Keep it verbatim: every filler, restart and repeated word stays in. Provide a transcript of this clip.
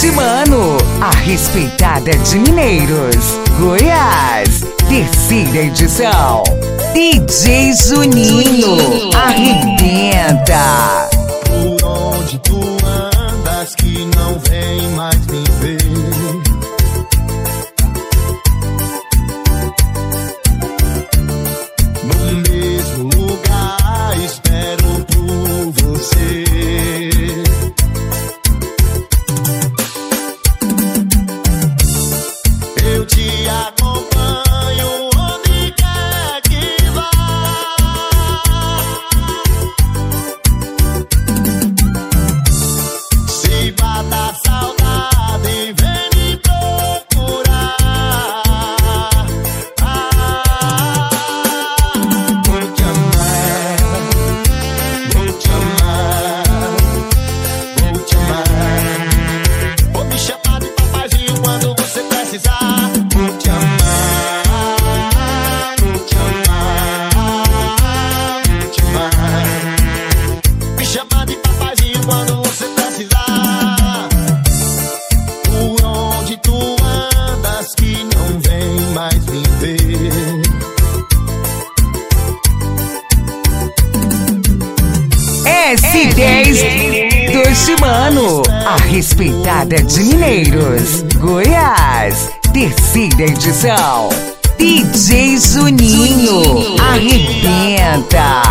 Shimano, a respeitada de Mineiros, Goiás, terceira edição. D J Juninho, arrebenta. Por onde tu andas que não vem mais me ver? No mesmo lugar espero por você. Eu te acompanho onde quer que vá. Se bata saudade, vem me procurar. Ah, vou te amar, vou te amar, vou te amar. Vou me chamar de papazinho quando você precisar. Vou te amar, vou te amar, vou te amar. Me chamar de papazinho quando você precisar. Por onde tu andas que não vem mais me ver? S dez do Shimano, a respeitada de Mineiros, Goiás, terceira edição. D J Juninho, arrebenta.